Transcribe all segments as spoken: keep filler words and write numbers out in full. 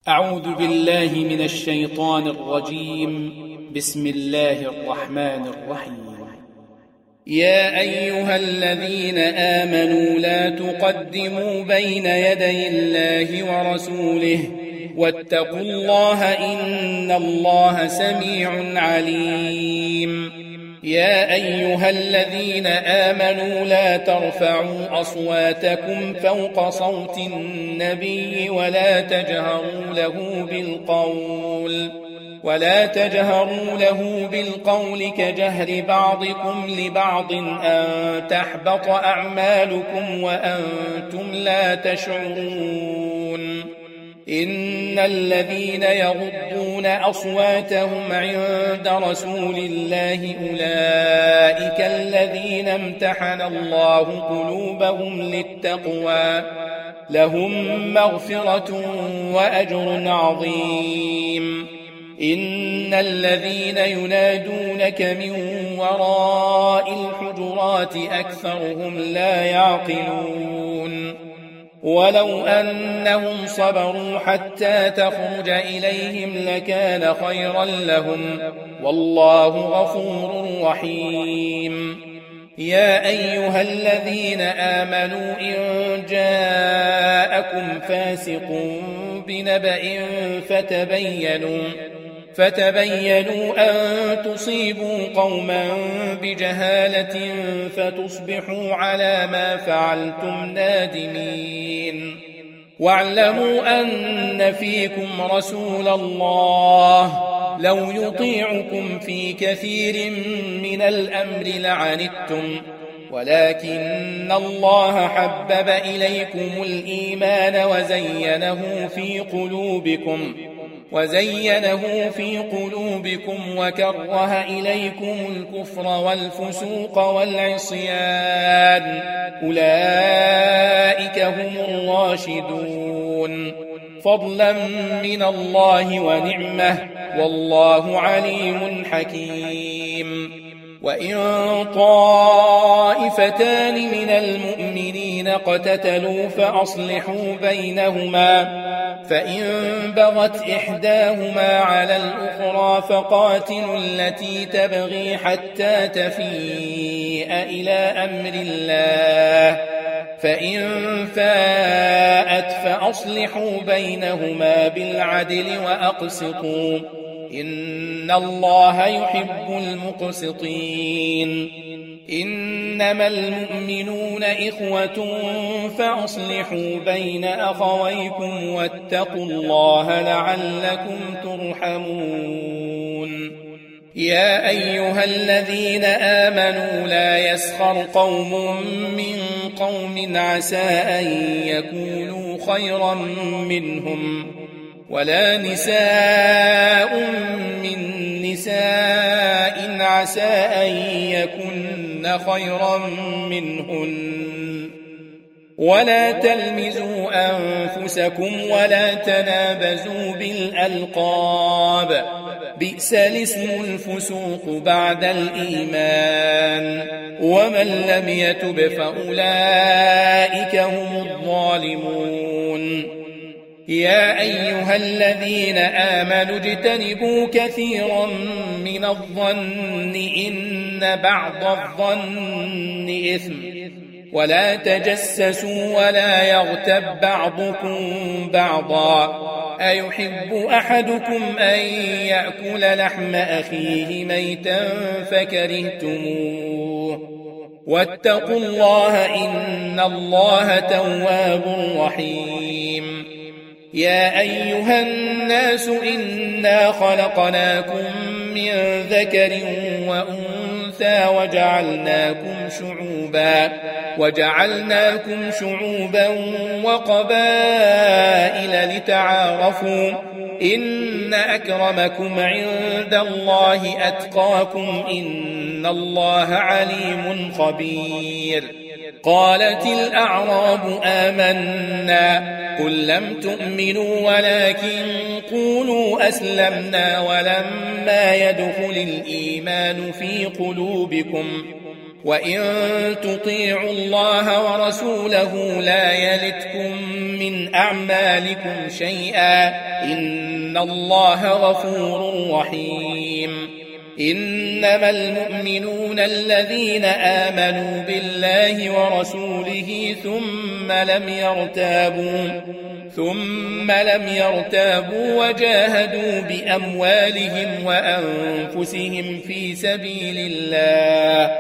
أعوذ بالله من الشيطان الرجيم. بسم الله الرحمن الرحيم. يا أيها الذين آمنوا لا تقدموا بين يدي الله ورسوله واتقوا الله إن الله سميع عليم. يا أيها الذين آمنوا لا ترفعوا أصواتكم فوق صوت النبي ولا تجهروا له بالقول ولا تجهروا له بالقول كجهر بعضكم لبعض أن تحبط أعمالكم وأنتم لا تشعرون. إن الذين يغضون أصواتهم عند رسول الله أولئك الذين امتحن الله قلوبهم للتقوى لهم مغفرة وأجر عظيم. إن الذين ينادونك من وراء الحجرات أكثرهم لا يعقلون. ولو أنهم صبروا حتى تخرج إليهم لكان خيرا لهم والله غفور رحيم. يا أيها الذين آمنوا إن جاءكم فاسق بنبأ فتبينوا فتبينوا أن تصيبوا قوما بجهالة فتصبحوا على ما فعلتم نادمين. واعلموا أن فيكم رسول الله لو يطيعكم في كثير من الأمر لعنتم ولكن الله حبب إليكم الإيمان وزينه في قلوبكم وزينه في قلوبكم وكره إليكم الكفر والفسوق والعصيان أولئك هم الراشدون فضلا من الله ونعمة والله عليم حكيم. وإن طائفتان من المؤمنين اقتتلوا فأصلحوا بينهما فإن بغت إحداهما على الأخرى فقاتلوا التي تبغي حتى تفيء إلى أمر الله فإن فاءت فأصلحوا بينهما بالعدل وأقسطوا إن الله يحب المقسطين. إنما المؤمنون إخوة فأصلحوا بين أخويكم واتقوا الله لعلكم ترحمون. يا أيها الذين آمنوا لا يسخر قوم من قوم عسى أن يكونوا خيرا منهم ولا نساء من نساء عسى أن يكن خيرا منهن ولا تلمزوا أنفسكم ولا تنابزوا بالألقاب بئس الاسم الفسوق بعد الإيمان ومن لم يتب فأولئك هم الظالمون. يا أيها الذين آمنوا اجتنبوا كثيرا من الظن إن بعض الظن إثم ولا تجسسوا ولا يغتب بعضكم بعضا أيحب أحدكم أن يأكل لحم أخيه ميتا فكرهتموه واتقوا الله إن الله تواب رحيم. يا أيها الناس إنا خلقناكم من ذكر وأنثى وجعلناكم شعوبا وجعلناكم شعوبا وقبائل لتعارفوا إن أكرمكم عند الله أتقاكم إن الله عليم خبير. قالت الأعراب آمنا قل لم تؤمنوا ولكن قولوا أسلمنا ولما يدخل الإيمان في قلوبكم وإن تطيعوا الله ورسوله لا يلتكم من أعمالكم شيئا إن الله غفور رحيم إنما المؤمنون الذين آمنوا بالله ورسوله ثم لم يرتابوا ثم لم يرتابوا وجاهدوا بأموالهم وأنفسهم في سبيل الله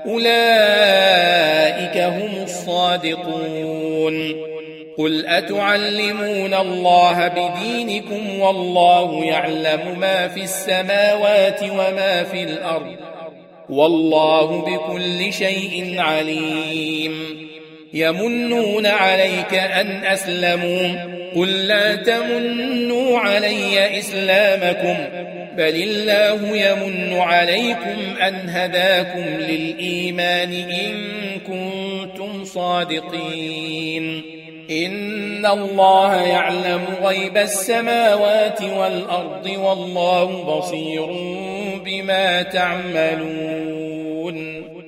أولئك هم الصادقون قل أتعلمون الله بدينكم والله يعلم ما في السماوات وما في الأرض والله بكل شيء عليم يمنون عليك أن أسلموا قل لا تمنوا علي إسلامكم بل الله يمن عليكم أن هداكم للإيمان إن كنتم صادقين إن الله يعلم غيب السماوات والأرض والله بصير بما تعملون